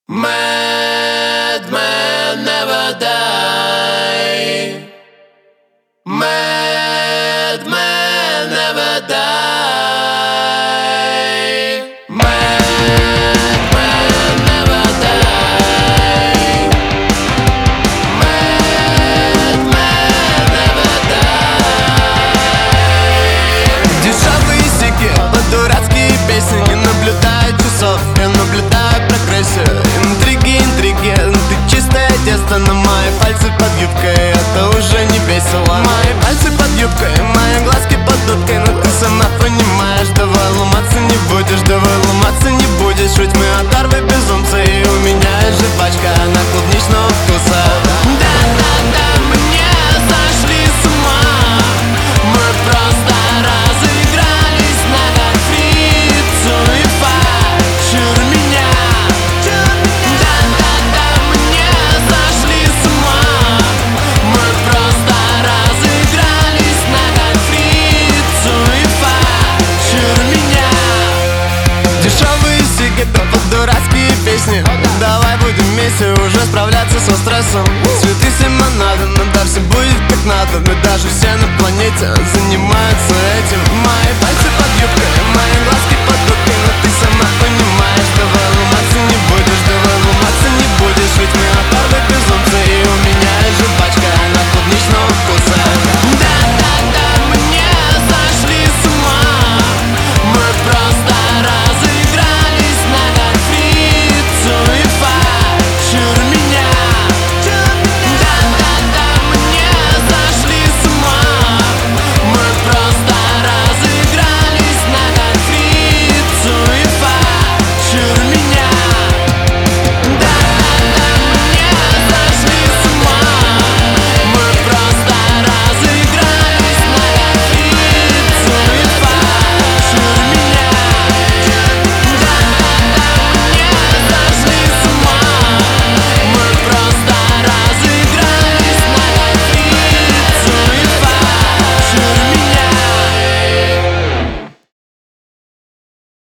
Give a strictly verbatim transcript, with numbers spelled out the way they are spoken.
Madman never die. Madman never die. Madman never die. Madman never die. Дешевые сиги под дурацкие песни. Не наблюдаю часов, я наблюдаю прогрессию. Интриги, интриги, ты чистое тесто. Но мои пальцы под юбкой, это уже не весело. Мои пальцы под юбкой, мои глазки под дудкой. Но ты сама понимаешь, давай ломаться не будешь. Давай ломаться не будешь, ведь мы оторвы безумцы. И у меня есть жвачка на клубничного вкуса. Да-да-да, мы не сошли с ума. Мы просто разыгрались на фрицу и фа. Чур меня. Да-да-да, мы не сошли с ума. Мы просто разыгрались на фрицу и фа. Чур меня. Дешевые сиги, да под дурацкие песни. Давай будем вместе уже справляться со стрессом. Цветы с лимонадом, но да, все будет как надо. Мы даже все на планете занимаются этим. Мои пальцы под юбкой, мои глазки под дудкой. Но ты сама